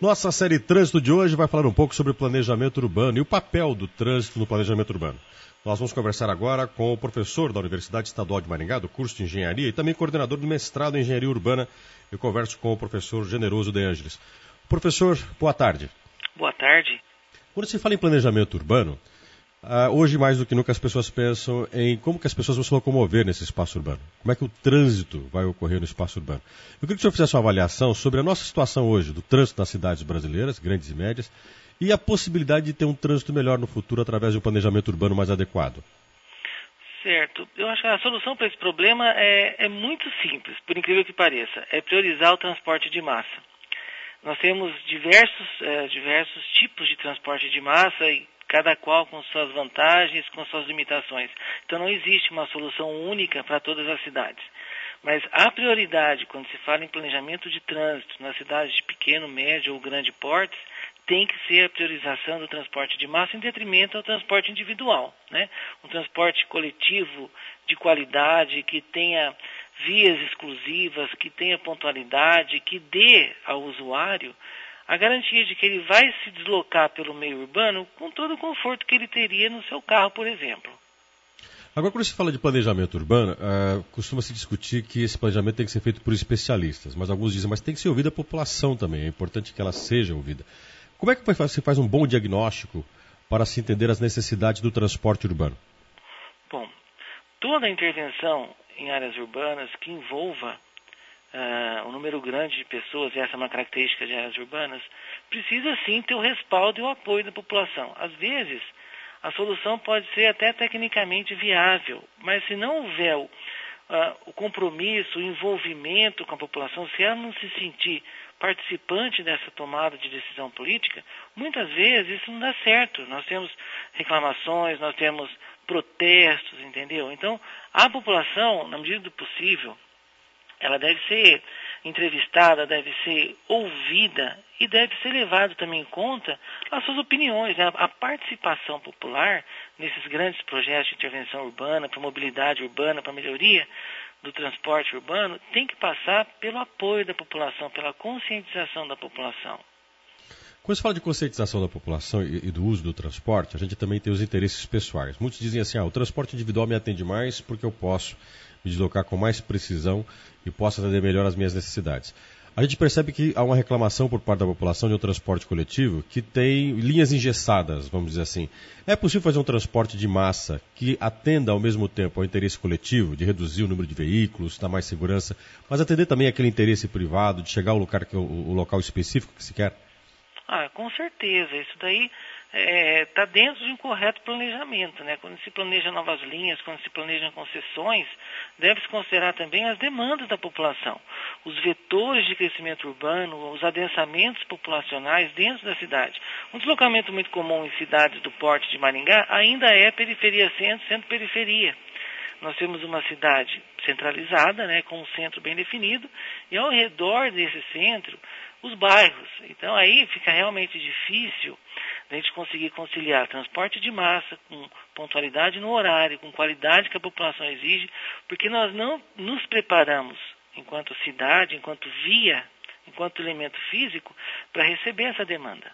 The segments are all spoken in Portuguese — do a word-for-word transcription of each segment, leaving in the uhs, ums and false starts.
Nossa série Trânsito de hoje vai falar um pouco sobre planejamento urbano e o papel do trânsito no planejamento urbano. Nós vamos conversar agora com o professor da Universidade Estadual de Maringá, do curso de Engenharia, e também coordenador do mestrado em Engenharia Urbana. Eu converso com o professor Generoso de Ângeles. Professor, boa tarde. Boa tarde. Quando se fala em planejamento urbano, uh, hoje mais do que nunca as pessoas pensam em como que as pessoas vão se locomover nesse espaço urbano. Como é que o trânsito vai ocorrer no espaço urbano. Eu queria que o senhor fizesse uma avaliação sobre a nossa situação hoje, do trânsito nas cidades brasileiras, grandes e médias, e a possibilidade de ter um trânsito melhor no futuro através de um planejamento urbano mais adequado. Certo. Eu acho que a solução para esse problema é, é muito simples, por incrível que pareça. É priorizar o transporte de massa. Nós temos diversos, é, diversos tipos de transporte de massa, e cada qual com suas vantagens, com suas limitações. Então não existe uma solução única para todas as cidades. Mas a prioridade, quando se fala em planejamento de trânsito nas cidades de pequeno, médio ou grande porte, tem que ser a priorização do transporte de massa em detrimento ao transporte individual, né? Um transporte coletivo de qualidade, que tenha vias exclusivas, que tenha pontualidade, que dê ao usuário a garantia de que ele vai se deslocar pelo meio urbano com todo o conforto que ele teria no seu carro, por exemplo. Agora, quando se fala de planejamento urbano, uh, costuma-se discutir que esse planejamento tem que ser feito por especialistas, mas alguns dizem, mas tem que ser ouvida a população também, é importante que ela seja ouvida. Como é que se faz um bom diagnóstico para se entender as necessidades do transporte urbano? Bom, toda intervenção em áreas urbanas que envolva uh, um número grande de pessoas, e essa é uma característica de áreas urbanas, precisa sim ter o respaldo e o apoio da população. Às vezes, a solução pode ser até tecnicamente viável, mas se não houver o, uh, o compromisso, o envolvimento com a população, se ela não se sentir participante dessa tomada de decisão política, muitas vezes isso não dá certo. Nós temos reclamações, nós temos protestos, entendeu? Então, a população, na medida do possível, ela deve ser entrevistada, deve ser ouvida e deve ser levado também em conta as suas opiniões, né? A participação popular nesses grandes projetos de intervenção urbana, para mobilidade urbana, para melhoria do transporte urbano, tem que passar pelo apoio da população, pela conscientização da população. Quando se fala de conscientização da população e, e do uso do transporte, a gente também tem os interesses pessoais. Muitos dizem assim, ah, o transporte individual me atende mais porque eu posso me deslocar com mais precisão e posso atender melhor as minhas necessidades. A gente percebe que há uma reclamação por parte da população de um transporte coletivo que tem linhas engessadas, vamos dizer assim. É possível fazer um transporte de massa que atenda ao mesmo tempo ao interesse coletivo, de reduzir o número de veículos, dar mais segurança, mas atender também aquele interesse privado, de chegar ao local, o local específico que se quer? Ah, com certeza. Isso daí está é, dentro de um correto planejamento, né? Quando se planeja novas linhas, quando se planejam concessões, deve-se considerar também as demandas da população, os vetores de crescimento urbano, os adensamentos populacionais dentro da cidade. Um deslocamento muito comum em cidades do porte de Maringá ainda é periferia-centro, centro-periferia. Nós temos uma cidade centralizada, né, com um centro bem definido, e ao redor desse centro, os bairros. Então aí fica realmente difícil a gente conseguir conciliar transporte de massa com pontualidade no horário, com qualidade que a população exige, porque nós não nos preparamos enquanto cidade, enquanto via, enquanto elemento físico, para receber essa demanda.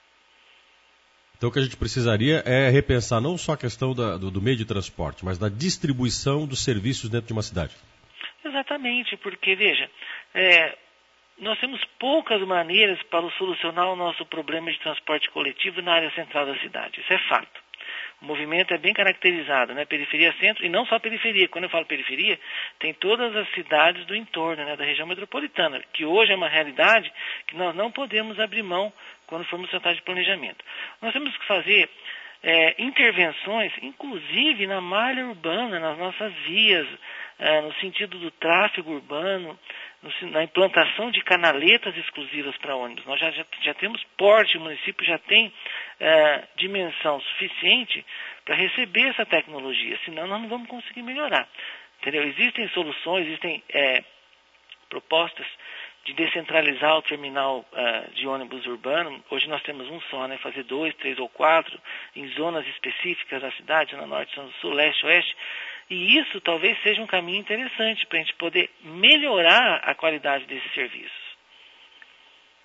Então o que a gente precisaria é repensar não só a questão da, do, do meio de transporte, mas da distribuição dos serviços dentro de uma cidade. Exatamente, porque, veja, é, nós temos poucas maneiras para solucionar o nosso problema de transporte coletivo na área central da cidade. Isso é fato. O movimento é bem caracterizado, né? Periferia-centro, e não só periferia. Quando eu falo periferia, tem todas as cidades do entorno, né? Da região metropolitana, que hoje é uma realidade que nós não podemos abrir mão quando formos tratar de planejamento. Nós temos que fazer é, intervenções, inclusive na malha urbana, nas nossas vias, é, no sentido do tráfego urbano, no, na implantação de canaletas exclusivas para ônibus. Nós já, já, já temos porte, o município já tem é, dimensão suficiente para receber essa tecnologia, senão nós não vamos conseguir melhorar. Entendeu? Existem soluções, existem é, propostas de descentralizar o terminal uh, de ônibus urbano. Hoje nós temos um só, né? Fazer dois, três ou quatro em zonas específicas da cidade, na norte, no sul, leste, oeste. E isso talvez seja um caminho interessante para a gente poder melhorar a qualidade desses serviços.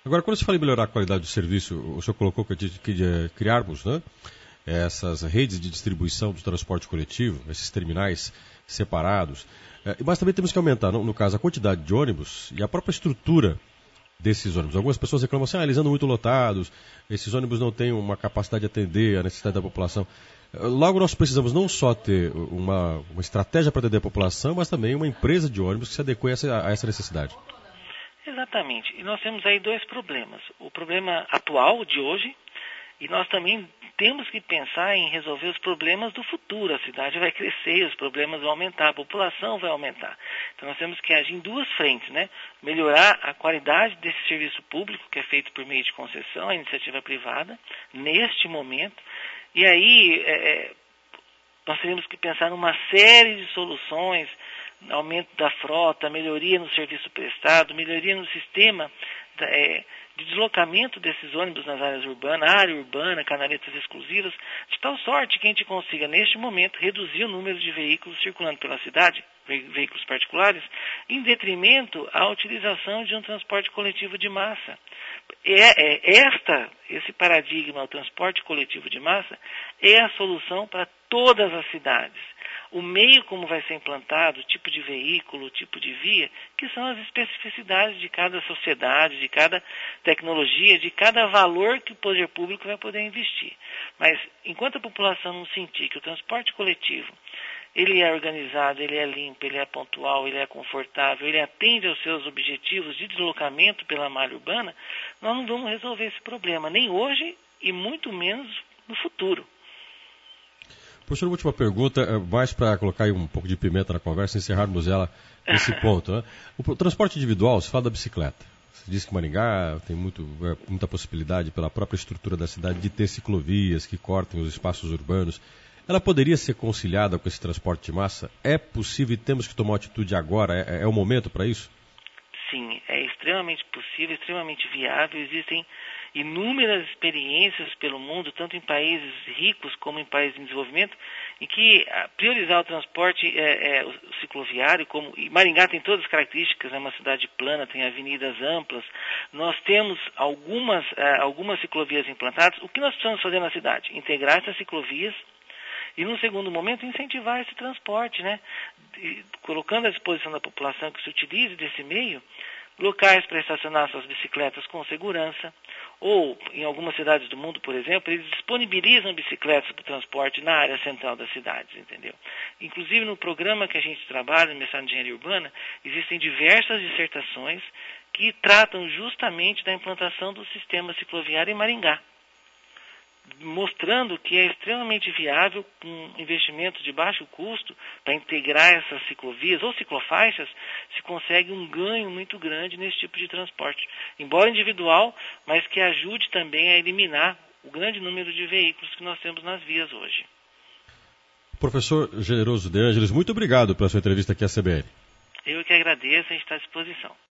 Agora, quando se fala em melhorar a qualidade do serviço, o senhor colocou que, que, que criarmos, né, essas redes de distribuição do transporte coletivo, esses terminais separados, é, mas também temos que aumentar, no, no caso, a quantidade de ônibus e a própria estrutura desses ônibus. Algumas pessoas reclamam assim, ah, eles andam muito lotados, esses ônibus não têm uma capacidade de atender a necessidade da população. Logo, nós precisamos não só ter uma, uma estratégia para atender a população, mas também uma empresa de ônibus que se adeque a essa, a essa necessidade. Exatamente. E nós temos aí dois problemas. O problema atual de hoje, e nós também temos que pensar em resolver os problemas do futuro. A cidade vai crescer, os problemas vão aumentar, a população vai aumentar. Então nós temos que agir em duas frentes, né? Melhorar a qualidade desse serviço público, que é feito por meio de concessão, a iniciativa privada, neste momento. E aí é, nós teremos que pensar numa série de soluções, aumento da frota, melhoria no serviço prestado, melhoria no sistema é, de deslocamento desses ônibus nas áreas urbanas, área urbana, canaletas exclusivas, de tal sorte que a gente consiga, neste momento, reduzir o número de veículos circulando pela cidade, ve- veículos particulares, em detrimento à utilização de um transporte coletivo de massa. É, é esta, esse paradigma, o transporte coletivo de massa, é a solução para todas as cidades. O meio como vai ser implantado, o tipo de veículo, o tipo de via, que são as especificidades de cada sociedade, de cada tecnologia, de cada valor que o poder público vai poder investir. Mas, enquanto a população não sentir que o transporte coletivo, ele é organizado, ele é limpo, ele é pontual, ele é confortável, ele atende aos seus objetivos de deslocamento pela malha urbana, nós não vamos resolver esse problema, nem hoje e muito menos no futuro. Professor, última pergunta, mais para colocar aí um pouco de pimenta na conversa e encerrarmos ela nesse ponto. Né? O transporte individual, se fala da bicicleta. Você disse que Maringá tem muito, é, muita possibilidade, pela própria estrutura da cidade, de ter ciclovias que cortem os espaços urbanos. Ela poderia ser conciliada com esse transporte de massa? É possível e temos que tomar uma atitude agora? É, é o momento para isso? Sim, é extremamente possível, extremamente viável. Existem inúmeras experiências pelo mundo, tanto em países ricos como em países em desenvolvimento, em que priorizar o transporte é, é, o cicloviário, como, e Maringá tem todas as características, é uma cidade plana, tem avenidas amplas, nós temos algumas, é, algumas ciclovias implantadas. O que nós precisamos fazer na cidade? Integrar essas ciclovias e, num segundo momento, incentivar esse transporte, né? E, colocando à disposição da população que se utilize desse meio, locais para estacionar suas bicicletas com segurança, ou, em algumas cidades do mundo, por exemplo, eles disponibilizam bicicletas para o transporte na área central das cidades, entendeu? Inclusive, no programa que a gente trabalha, no mestrado em Engenharia Urbana, existem diversas dissertações que tratam justamente da implantação do sistema cicloviário em Maringá, mostrando que é extremamente viável, com investimento de baixo custo, para integrar essas ciclovias ou ciclofaixas, se consegue um ganho muito grande nesse tipo de transporte. Embora individual, mas que ajude também a eliminar o grande número de veículos que nós temos nas vias hoje. Professor Generoso de Ângeles, muito obrigado pela sua entrevista aqui à C B N. Eu que agradeço, a gente está à disposição.